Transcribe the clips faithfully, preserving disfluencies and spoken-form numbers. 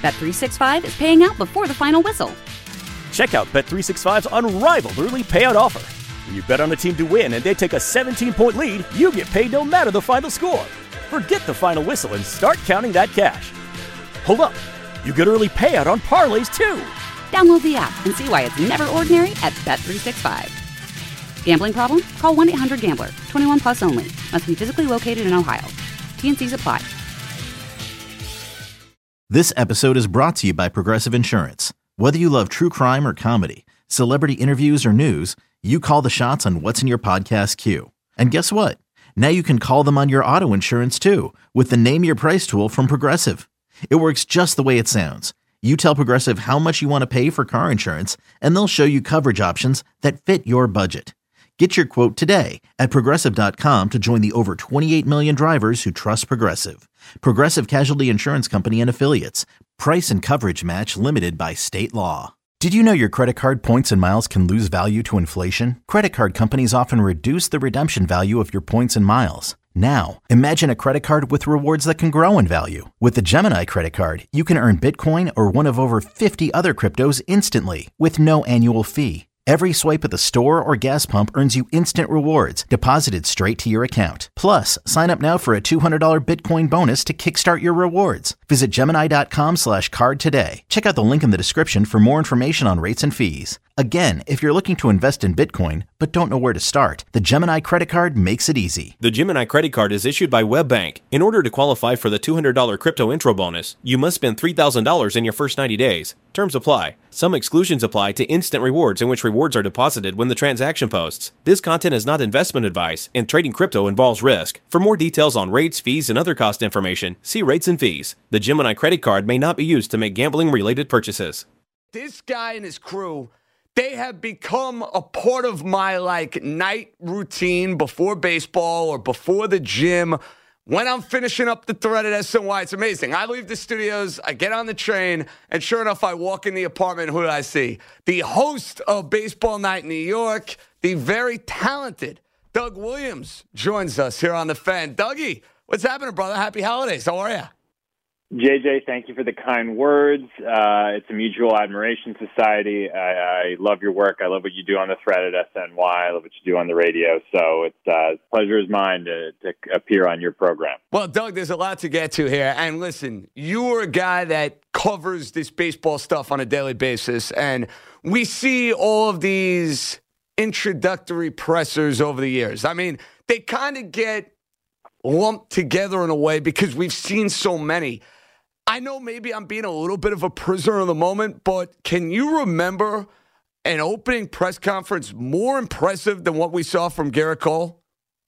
Bet three sixty-five is paying out before the final whistle. Check out Bet three sixty-five's unrivaled early payout offer. When you bet on a team to win and they take a seventeen-point lead, you get paid no matter the final score. Forget the final whistle and start counting that cash. Hold up. You get early payout on parlays, too. Download the app and see why it's never ordinary at Bet three sixty-five. Gambling problem? Call one eight hundred gambler. twenty-one plus only. Must be physically located in Ohio. T N Cs apply. This episode is brought to you by Progressive Insurance. Whether you love true crime or comedy, celebrity interviews or news, you call the shots on what's in your podcast queue. And guess what? Now you can call them on your auto insurance too with the Name Your Price tool from Progressive. It works just the way it sounds. You tell Progressive how much you want to pay for car insurance, and they'll show you coverage options that fit your budget. Get your quote today at Progressive dot com to join the over twenty-eight million drivers who trust Progressive. Progressive Casualty Insurance Company and Affiliates. Price and coverage match limited by state law. Did you know your credit card points and miles can lose value to inflation? Credit card companies often reduce the redemption value of your points and miles. Now, imagine a credit card with rewards that can grow in value. With the Gemini credit card, you can earn Bitcoin or one of over fifty other cryptos instantly with no annual fee. Every swipe at the store or gas pump earns you instant rewards deposited straight to your account. Plus, sign up now for a two hundred dollars Bitcoin bonus to kickstart your rewards. Visit Gemini.com slash card today. Check out the link in the description for more information on rates and fees. Again, if you're looking to invest in Bitcoin but don't know where to start, the Gemini credit card makes it easy. The Gemini credit card is issued by WebBank. In order to qualify for the two hundred dollars crypto intro bonus, you must spend three thousand dollars in your first ninety days. Terms apply. Some exclusions apply to instant rewards in which rewards are deposited when the transaction posts. This content is not investment advice, and trading crypto involves risk. For more details on rates, fees, and other cost information, see rates and fees. The Gemini credit card may not be used to make gambling-related purchases. This guy and his crew, they have become a part of my, like, night routine before baseball or before the gym. When I'm finishing up the thread at S N Y, it's amazing. I leave the studios, I get on the train, and sure enough, I walk in the apartment. Who do I see? The host of Baseball Night in New York, the very talented Doug Williams, joins us here on The Fan. Dougie, what's happening, brother? Happy holidays. How are you? J J, thank you for the kind words. Uh, it's a mutual admiration society. I, I love your work. I love what you do on the thread at S N Y. I love what you do on the radio. So it's uh, pleasure is mine to, to appear on your program. Well, Doug, there's a lot to get to here. And listen, you're a guy that covers this baseball stuff on a daily basis. And we see all of these introductory pressers over the years. I mean, they kind of get lumped together in a way because we've seen so many. I know maybe I'm being a little bit of a prisoner of the moment, but can you remember an opening press conference more impressive than what we saw from Garrett Cole?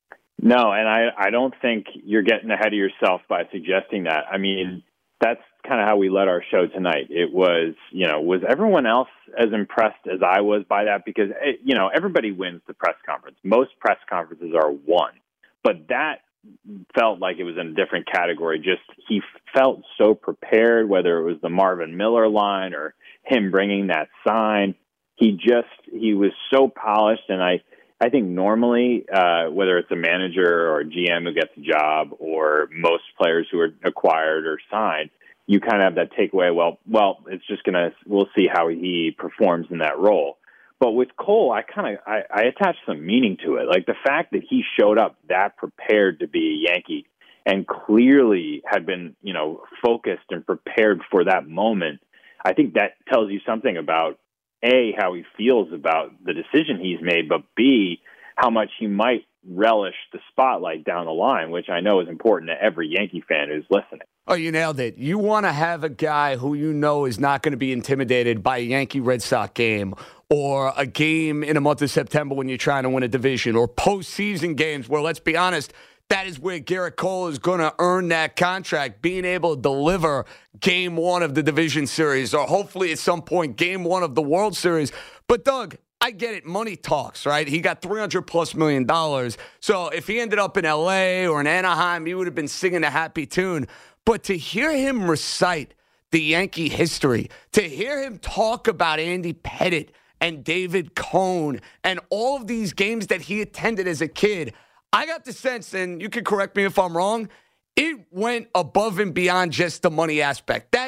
No, and I, I don't think you're getting ahead of yourself by suggesting that. I mean, that's kind of how we led our show tonight. It was, you know, was everyone else as impressed as I was by that? Because, it, you know, everybody wins the press conference. Most press conferences are won. But that felt like it was in a different category. Just he felt so prepared, whether it was the Marvin Miller line or him bringing that sign. He just, he was so polished. And I, I think normally, uh, whether it's a manager or a G M who gets a job or most players who are acquired or signed, you kind of have that takeaway, well, well, it's just going to, we'll see how he performs in that role. But with Cole, I kind of I, I attached some meaning to it. Like the fact that he showed up that prepared to be a Yankee and clearly had been, you know, focused and prepared for that moment. I think that tells you something about A, how he feels about the decision he's made, but B, how much he might relish the spotlight down the line, which I know is important to every Yankee fan who's listening. Oh, you nailed it. You want to have a guy who you know is not going to be intimidated by a Yankee-Red Sox game or a game in the month of September when you're trying to win a division or postseason games where, let's be honest, that is where Garrett Cole is going to earn that contract, being able to deliver game one of the division series or hopefully at some point game one of the World Series. But, Doug, I get it. Money talks, right? He got three hundred plus million dollars. So if he ended up in L A or in Anaheim, he would have been singing a happy tune. But to hear him recite the Yankee history, to hear him talk about Andy Pettitte and David Cone and all of these games that he attended as a kid, I got the sense, and you can correct me if I'm wrong, it went above and beyond just the money aspect. That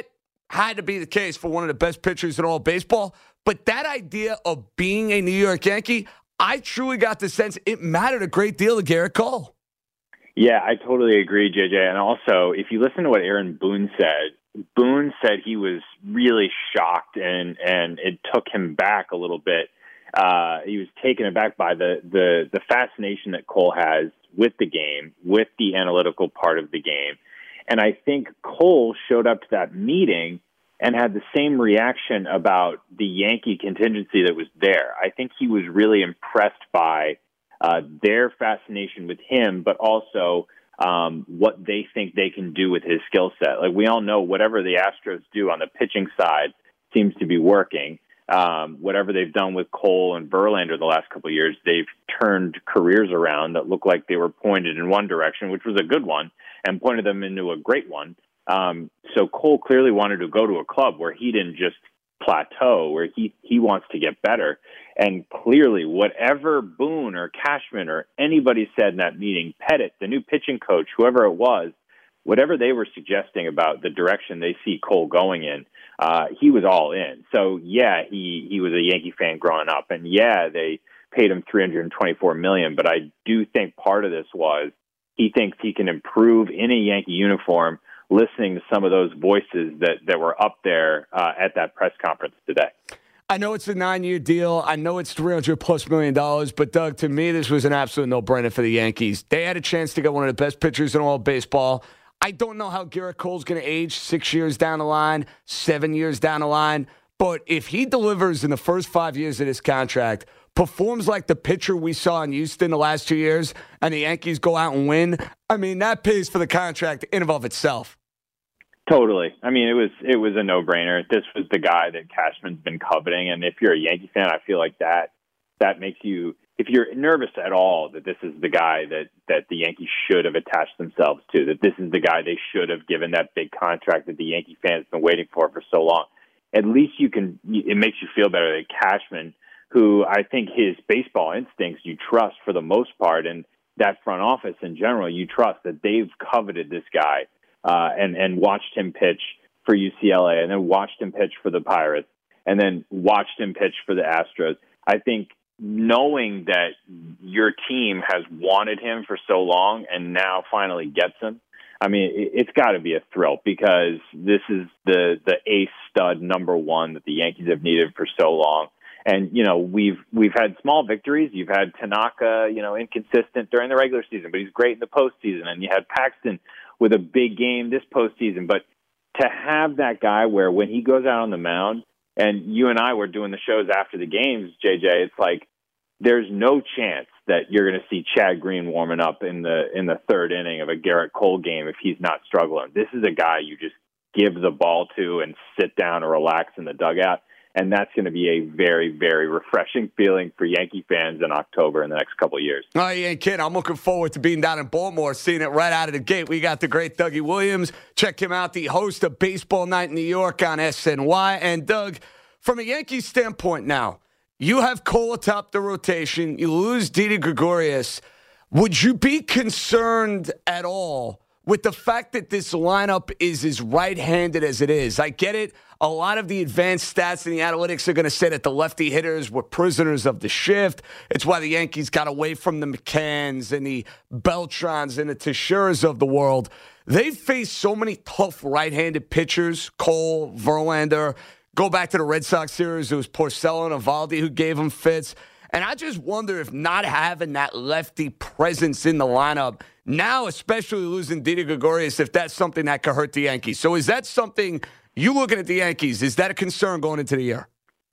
had to be the case for one of the best pitchers in all baseball. But that idea of being a New York Yankee, I truly got the sense it mattered a great deal to Garrett Cole. Yeah, I totally agree, J J. And also, if you listen to what Aaron Boone said, Boone said he was really shocked and, and it took him back a little bit. Uh, he was taken aback by the, the, the fascination that Cole has with the game, with the analytical part of the game. And I think Cole showed up to that meeting and had the same reaction about the Yankee contingency that was there. I think he was really impressed by uh, their fascination with him, but also um, what they think they can do with his skill set. Like, we all know whatever the Astros do on the pitching side seems to be working. Um, whatever they've done with Cole and Verlander the last couple of years, they've turned careers around that look like they were pointed in one direction, which was a good one, and pointed them into a great one. Um, so Cole clearly wanted to go to a club where he didn't just plateau, where he, he wants to get better. And clearly, whatever Boone or Cashman or anybody said in that meeting, Pettit, the new pitching coach, whoever it was, whatever they were suggesting about the direction they see Cole going in, uh, he was all in. So, yeah, he, he was a Yankee fan growing up. And, yeah, they paid him three hundred twenty-four million dollars. But I do think part of this was he thinks he can improve in a Yankee uniform listening to some of those voices that, that were up there uh, at that press conference today. I know it's a nine-year deal. I know it's three hundred plus million dollars. But, Doug, to me, this was an absolute no-brainer for the Yankees. They had a chance to get one of the best pitchers in all of baseball. I don't know how Garrett Cole's going to age six years down the line, seven years down the line. But if he delivers in the first five years of this contract, performs like the pitcher we saw in Houston the last two years, and the Yankees go out and win, I mean, that pays for the contract in and of itself. Totally. I mean, it was it was a no-brainer. This was the guy that Cashman's been coveting, and if you're a Yankee fan, I feel like that that makes you, if you're nervous at all that this is the guy that, that the Yankees should have attached themselves to, that this is the guy they should have given that big contract that the Yankee fans have been waiting for for so long, at least you can, it makes you feel better that Cashman, who I think his baseball instincts you trust for the most part, and that front office in general, you trust that they've coveted this guy uh, and, and watched him pitch for U C L A and then watched him pitch for the Pirates and then watched him pitch for the Astros. I think knowing that your team has wanted him for so long and now finally gets him, I mean, it's got to be a thrill because this is the the ace stud number one that the Yankees have needed for so long. And, you know, we've we've had small victories. You've had Tanaka, you know, inconsistent during the regular season, but he's great in the postseason. And you had Paxton with a big game this postseason. But to have that guy where when he goes out on the mound, and you and I were doing the shows after the games, J J, it's like there's no chance that you're going to see Chad Green warming up in the in the third inning of a Garrett Cole game if he's not struggling. This is a guy you just give the ball to and sit down or relax in the dugout. And that's going to be a very, very refreshing feeling for Yankee fans in October in the next couple of years. Oh, you ain't kidding. I'm looking forward to being down in Baltimore, seeing it right out of the gate. We got the great Dougie Williams. Check him out, the host of Baseball Night in New York on S N Y. And, Doug, from a Yankees standpoint now, you have Cole atop the rotation. You lose Didi Gregorius. Would you be concerned at all with the fact that this lineup is as right-handed as it is? I get it. A lot of the advanced stats and the analytics are going to say that the lefty hitters were prisoners of the shift. It's why the Yankees got away from the McCanns and the Beltrons and the Teshuras of the world. They've faced so many tough right-handed pitchers, Cole, Verlander. Go back to the Red Sox series, it was Porcello and Eovaldi who gave them fits. And I just wonder if not having that lefty presence in the lineup, now especially losing Didi Gregorius, if that's something that could hurt the Yankees. So is that something, you looking at the Yankees, is that a concern going into the year?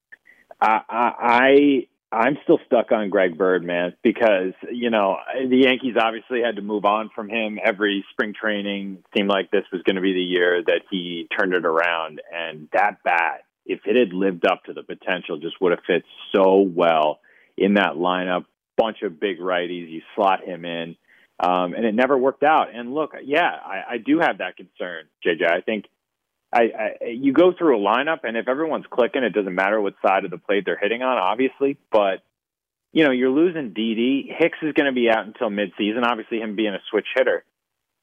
I, I, I'm still stuck on Greg Bird, man, because, you know, the Yankees obviously had to move on from him. Every spring training seemed like this was going to be the year that he turned it around. And that bat, if it had lived up to the potential, just would have fit so well in that lineup. Bunch of big righties, you slot him in, um, and it never worked out. And look, yeah, I, I do have that concern, J J. I think I, I, you go through a lineup, and if everyone's clicking, it doesn't matter what side of the plate they're hitting on, obviously. But, you know, you're losing Didi. Hicks is going to be out until midseason, obviously him being a switch hitter.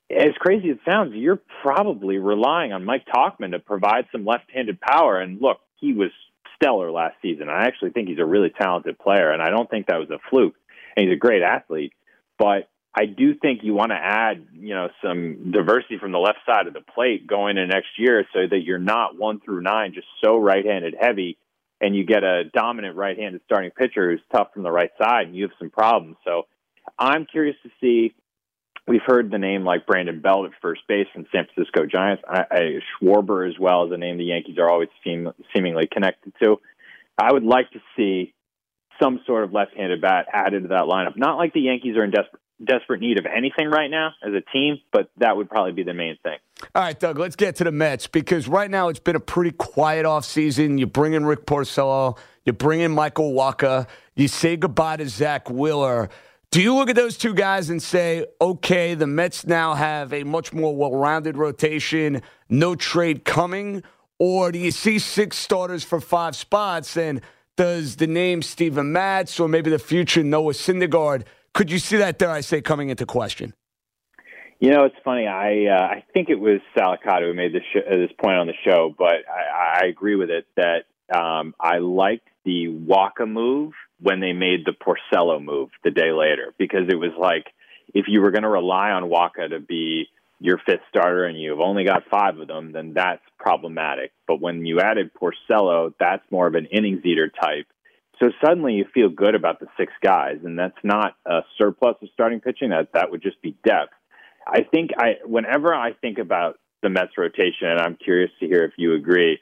as crazy as it sounds, you're probably relying on Mike Tauchman to provide some left-handed power. And look, he was stellar last season. I actually think he's a really talented player, and I don't think that was a fluke. And he's a great athlete. But I do think you want to add, you know, some diversity from the left side of the plate going into next year so that you're not one through nine just so right-handed heavy, and you get a dominant right-handed starting pitcher who's tough from the right side, and you have some problems. So I'm curious to see. We've heard the name like Brandon Belt at first base from San Francisco Giants. I, I, Schwarber as well is a name the Yankees are always seem, seemingly connected to. I would like to see some sort of left-handed bat added to that lineup. Not like the Yankees are in desperate desperate need of anything right now as a team, but that would probably be the main thing. All right, Doug, let's get to the Mets because right now it's been a pretty quiet offseason. You bring in Rick Porcello, you bring in Michael Wacha, you say goodbye to Zach Wheeler. Do you look at those two guys and say, okay, the Mets now have a much more well-rounded rotation, no trade coming? Or do you see six starters for five spots, and does the name Steven Matz or maybe the future Noah Syndergaard, could you see that, dare I say, coming into question? You know, it's funny. I uh, I think it was Salicata who made this, sh- this point on the show, but I, I agree with it that um, I liked the Wacha move when they made the Porcello move the day later, because it was like if you were going to rely on Wacha to be your fifth starter and you've only got five of them, then that's problematic. But when you added Porcello, that's more of an innings eater type. So suddenly you feel good about the six guys, and that's not a surplus of starting pitching. That that would just be depth. I think I whenever I think about the Mets rotation, and I'm curious to hear if you agree,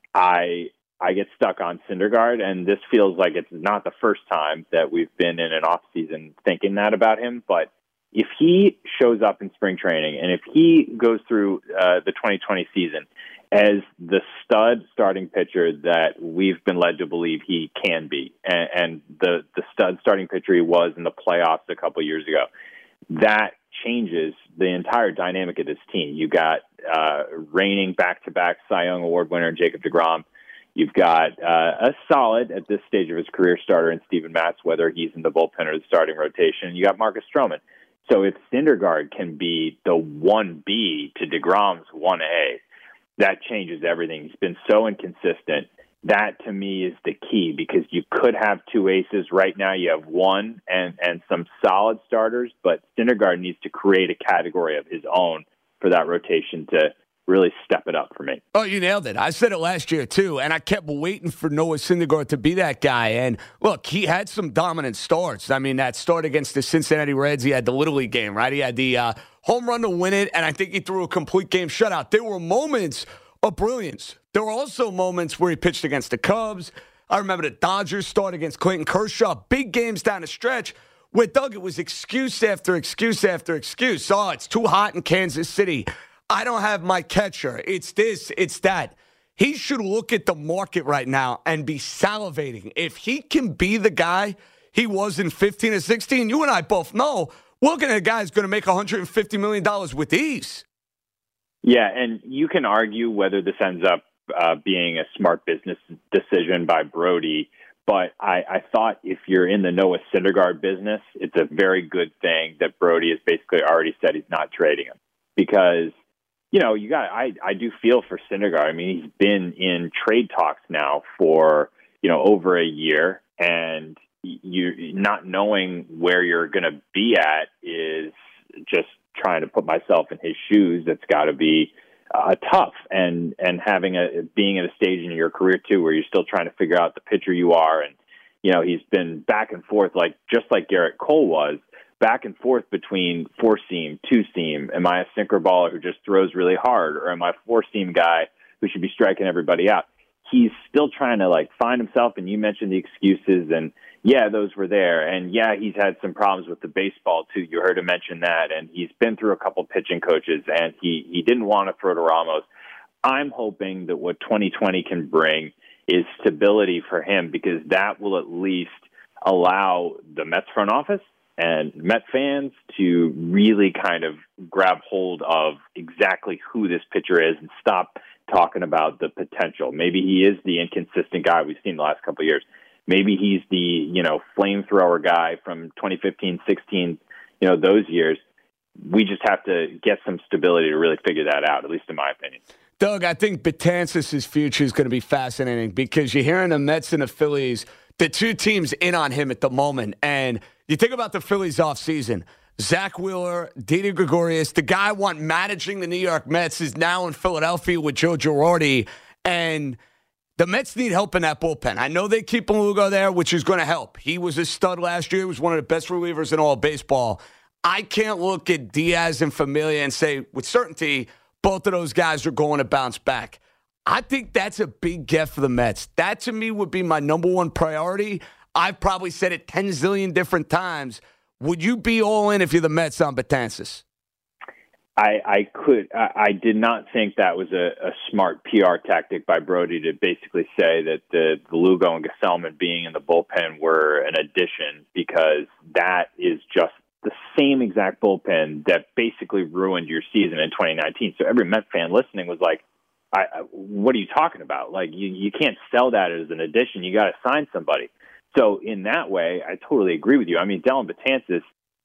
I I get stuck on Syndergaard, and this feels like it's not the first time that we've been in an off-season thinking that about him. But if he shows up in spring training, and if he goes through uh, the twenty twenty season as the stud starting pitcher that we've been led to believe he can be, and, and the, the stud starting pitcher he was in the playoffs a couple years ago, that changes the entire dynamic of this team. You got uh, reigning back-to-back Cy Young Award winner Jacob deGrom. You've got uh, a solid, at this stage of his career, starter in Steven Matz, whether he's in the bullpen or the starting rotation. You got Marcus Stroman. So if Syndergaard can be the one B to deGrom's one A, that changes everything. He's been so inconsistent. That, to me, is the key, because you could have two aces. Right now you have one and, and some solid starters, but Syndergaard needs to create a category of his own for that rotation to really step it up for me. Oh, you nailed it. I said it last year, too, and I kept waiting for Noah Syndergaard to be that guy. And, look, he had some dominant starts. I mean, that start against the Cincinnati Reds, he had the Little League game, right? He had the uh, home run to win it, and I think he threw a complete game shutout. There were moments of brilliance. There were also moments where he pitched against the Cubs. I remember the Dodgers start against Clayton Kershaw. Big games down the stretch where, Doug, it was excuse after excuse after excuse. Oh, it's too hot in Kansas City. I don't have my catcher. It's this, it's that. He should look at the market right now and be salivating. If he can be the guy he was in fifteen or sixteen, you and I both know, we're looking at a guy who's going to make one hundred fifty million dollars with ease. Yeah, and you can argue whether this ends up uh, being a smart business decision by Brody, but I, I thought if you're in the Noah Syndergaard business, it's a very good thing that Brody has basically already said he's not trading him, because you know, you got. I, I do feel for Syndergaard. I mean, he's been in trade talks now for, you know, over a year, and you not knowing where you're going to be at is just trying to put myself in his shoes. That's got to be uh, tough, and and having a being at a stage in your career too where you're still trying to figure out the pitcher you are, and you know, he's been back and forth like just like Garrett Cole was. Back and forth between four-seam, two-seam. Am I a sinker baller who just throws really hard, or am I a four-seam guy who should be striking everybody out? He's still trying to, like, find himself, and you mentioned the excuses, and, yeah, those were there. And, yeah, he's had some problems with the baseball, too. You heard him mention that, and he's been through a couple pitching coaches, and he, he didn't want to throw to Ramos. I'm hoping that what twenty twenty can bring is stability for him, because that will at least allow the Mets front office and Met fans to really kind of grab hold of exactly who this pitcher is and stop talking about the potential. Maybe he is the inconsistent guy we've seen the last couple of years. Maybe he's the, you know, flamethrower guy from twenty fifteen, sixteen, you know, those years. we just have to get some stability to really figure that out, at least in my opinion. Doug, I think Betances' future is going to be fascinating because you're hearing the Mets and the Phillies, the two teams in on him at the moment. And you think about the Phillies offseason. Zach Wheeler, Didi Gregorius, the guy want managing the New York Mets is now in Philadelphia with Joe Girardi. And the Mets need help in that bullpen. I know they keep Lugo there, which is going to help. He was a stud last year. He was one of the best relievers in all of baseball. I can't look at Diaz and Familia and say with certainty both of those guys are going to bounce back. I think that's a big get for the Mets. That, to me, would be my number one priority. I've probably said it ten zillion different times. Would you be all in if you're the Mets on Betances? I, I could. I, I did not think that was a, a smart P R tactic by Brody to basically say that the, the Lugo and Gesellman being in the bullpen were an addition, because that is just the same exact bullpen that basically ruined your season in twenty nineteen. So every Met fan listening was like, I, I, what are you talking about? Like, you, you can't sell that as an addition. You got to sign somebody. So in that way, I totally agree with you. I mean, Dellin Betances,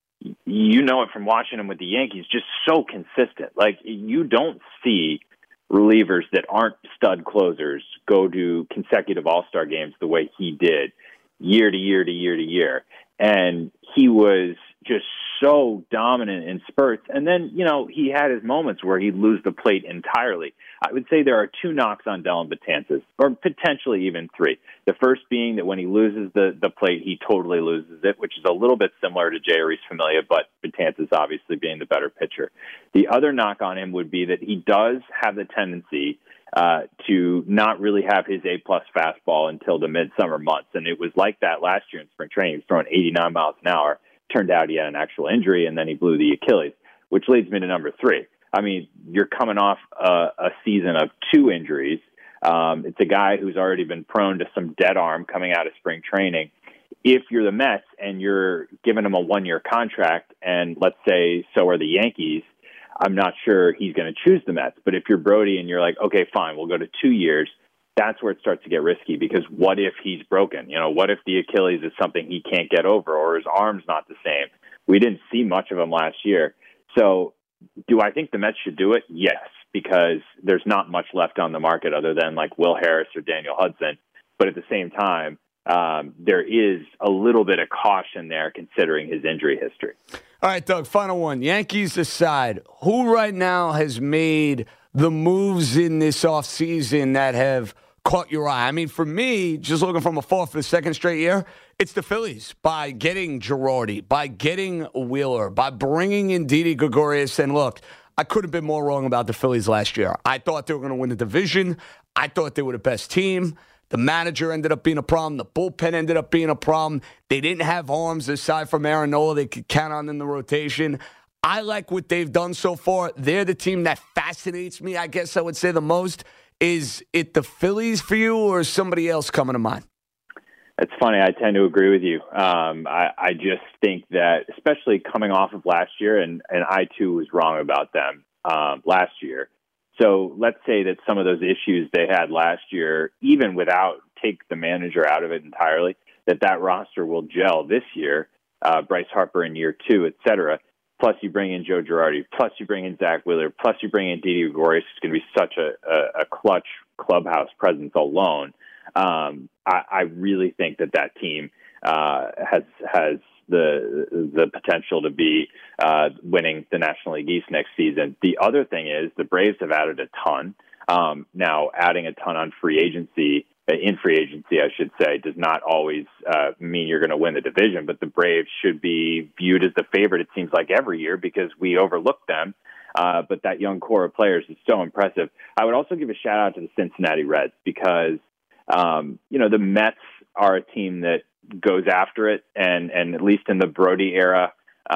you know it from watching him with the Yankees, just so consistent. Like, you don't see relievers that aren't stud closers go to consecutive All-Star games the way he did year to year to year to year. And he was just so dominant in spurts. And then, you know, he had his moments where he'd lose the plate entirely. I would say there are two knocks on Dellin Betances, or potentially even three. The first being that when he loses the, the plate, he totally loses it, which is a little bit similar to Jeurys Familia, but Betances obviously being the better pitcher. The other knock on him would be that he does have the tendency uh, to not really have his A-plus fastball until the midsummer months. And it was like that last year in spring training. He was throwing eighty-nine miles an hour. Turned out he had an actual injury, and then he blew the Achilles, which leads me to number three. I mean, you're coming off a, a season of two injuries. Um, it's a guy who's already been prone to some dead arm coming out of spring training. If you're the Mets and you're giving him a one-year contract, and let's say so are the Yankees, I'm not sure he's going to choose the Mets. But if you're Brody and you're like, okay, fine, we'll go to two years, that's where it starts to get risky, because what if he's broken? You know, what if the Achilles is something he can't get over, or his arm's not the same? We didn't see much of him last year. So do I think the Mets should do it? Yes, because there's not much left on the market other than like Will Harris or Daniel Hudson. But at the same time, um, there is a little bit of caution there considering his injury history. All right, Doug, final one. Yankees aside, who right now has made the moves in this offseason that have caught your eye? I mean, for me, just looking from afar for the second straight year, it's the Phillies by getting Girardi, by getting Wheeler, by bringing in Didi Gregorius. And look, I could have been more wrong about the Phillies last year. I thought they were going to win the division. I thought they were the best team. The manager ended up being a problem. The bullpen ended up being a problem. They didn't have arms aside from Aaron Nola they could count on in the rotation. I like what they've done so far. They're the team that fascinates me, I guess I would say the most. Is it the Phillies for you, or is somebody else coming to mind? It's funny. I tend to agree with you. Um, I, I just think that, especially coming off of last year, and, and I, too, was wrong about them um, last year. So let's say that some of those issues they had last year, even without take the manager out of it entirely, that that roster will gel this year, uh, Bryce Harper in year two, et cetera. Plus you bring in Joe Girardi, plus you bring in Zach Wheeler, plus you bring in Didi Gregorius. It's going to be such a, a, a clutch clubhouse presence alone. Um, I, I really think that that team uh, has has the the potential to be uh, winning the National League East next season. The other thing is the Braves have added a ton. Um, now, adding a ton on free agency, in free agency, I should say, does not always uh, mean you're going to win the division, but the Braves should be viewed as the favorite, it seems like, every year because we overlook them. Uh, but that young core of players is so impressive. I would also give a shout out to the Cincinnati Reds because, um, you know, the Mets are a team that goes after it and, and at least in the Brody era,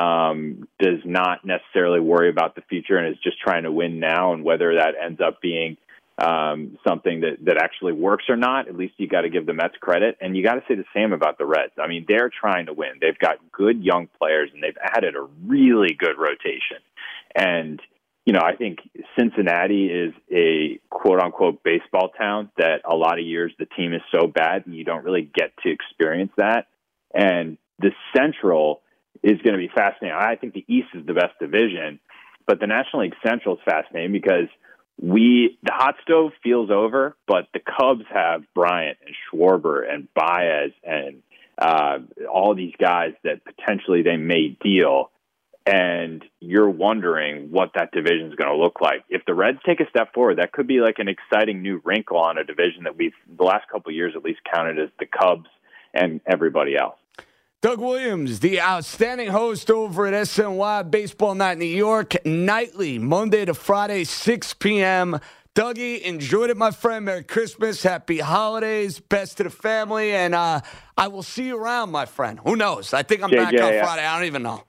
um, does not necessarily worry about the future and is just trying to win now. And whether that ends up being um, something that, that actually works or not, at least you got to give the Mets credit. And you got to say the same about the Reds. I mean, they're trying to win. They've got good young players and they've added a really good rotation. And, you know, I think Cincinnati is a quote-unquote baseball town that a lot of years the team is so bad and you don't really get to experience that. And the Central is going to be fascinating. I think the East is the best division, but the National League Central is fascinating because we the hot stove feels over, but the Cubs have Bryant and Schwarber and Baez and uh, all these guys that potentially they may deal. And you're wondering what that division is going to look like. If the Reds take a step forward, that could be like an exciting new wrinkle on a division that we've, the last couple of years at least, counted as the Cubs and everybody else. Doug Williams, the outstanding host over at S N Y Baseball Night in New York, nightly, Monday to Friday, six p.m. Dougie, enjoyed it, my friend. Merry Christmas, happy holidays, best to the family, and uh, I will see you around, my friend. Who knows? I think I'm J J, back on yeah. Friday. I don't even know.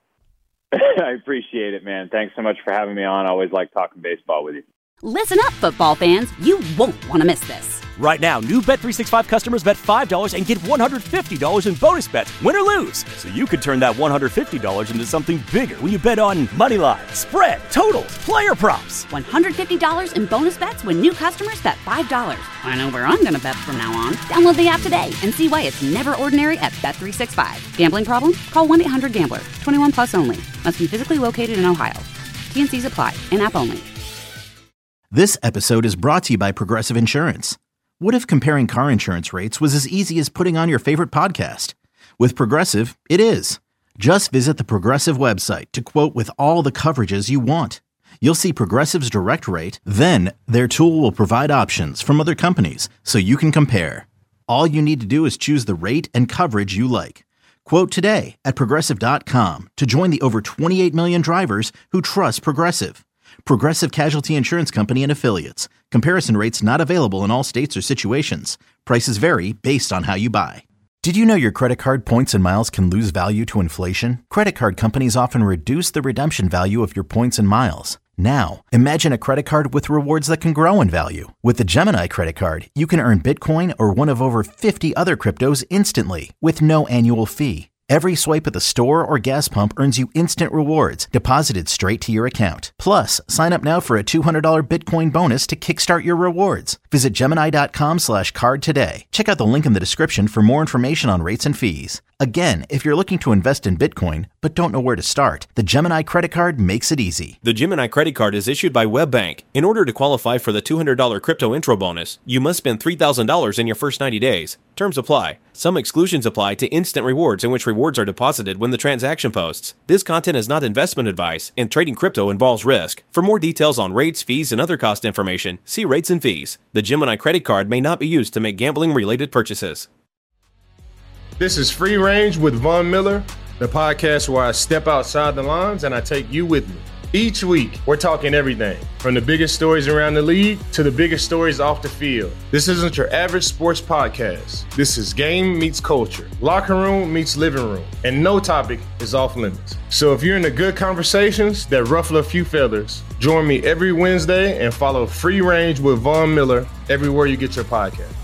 I appreciate it, man. Thanks so much for having me on. I always like talking baseball with you. Listen up, football fans. You won't want to miss this. Right now, new Bet three sixty-five customers bet five dollars and get one hundred fifty dollars in bonus bets, win or lose. So you could turn that one hundred fifty dollars into something bigger when you bet on money line, spread, totals, player props. one hundred fifty dollars in bonus bets when new customers bet five dollars. I know where I'm going to bet from now on. Download the app today and see why it's never ordinary at Bet three sixty-five. Gambling problem? Call one eight hundred gambler. twenty-one plus only. Must be physically located in Ohio. T N Cs apply. In-app only. This episode is brought to you by Progressive Insurance. What if comparing car insurance rates was as easy as putting on your favorite podcast? With Progressive, it is. Just visit the Progressive website to quote with all the coverages you want. You'll see Progressive's direct rate, then their tool will provide options from other companies so you can compare. All you need to do is choose the rate and coverage you like. Quote today at Progressive dot com to join the over twenty-eight million drivers who trust Progressive. Progressive Casualty Insurance Company and Affiliates. Comparison rates not available in all states or situations. Prices vary based on how you buy. Did you know your credit card points and miles can lose value to inflation? Credit card companies often reduce the redemption value of your points and miles. Now, imagine a credit card with rewards that can grow in value. With the Gemini credit card, you can earn Bitcoin or one of over fifty other cryptos instantly with no annual fee. Every swipe at the store or gas pump earns you instant rewards deposited straight to your account. Plus, sign up now for a two hundred dollars Bitcoin bonus to kickstart your rewards. Visit Gemini.com slash card today. Check out the link in the description for more information on rates and fees. Again, if you're looking to invest in Bitcoin but don't know where to start, the Gemini credit card makes it easy. The Gemini credit card is issued by WebBank. In order to qualify for the two hundred dollars crypto intro bonus, you must spend three thousand dollars in your first ninety days. Terms apply. Some exclusions apply to instant rewards in which rewards are deposited when the transaction posts. This content is not investment advice, and trading crypto involves risk. For more details on rates, fees, and other cost information, see rates and fees. The Gemini credit card may not be used to make gambling-related purchases. This is Free Range with Von Miller, the podcast where I step outside the lines and I take you with me. Each week, we're talking everything from the biggest stories around the league to the biggest stories off the field. This isn't your average sports podcast. This is game meets culture, locker room meets living room, and no topic is off limits. So if you're into good conversations that ruffle a few feathers, join me every Wednesday and follow Free Range with Von Miller everywhere you get your podcast.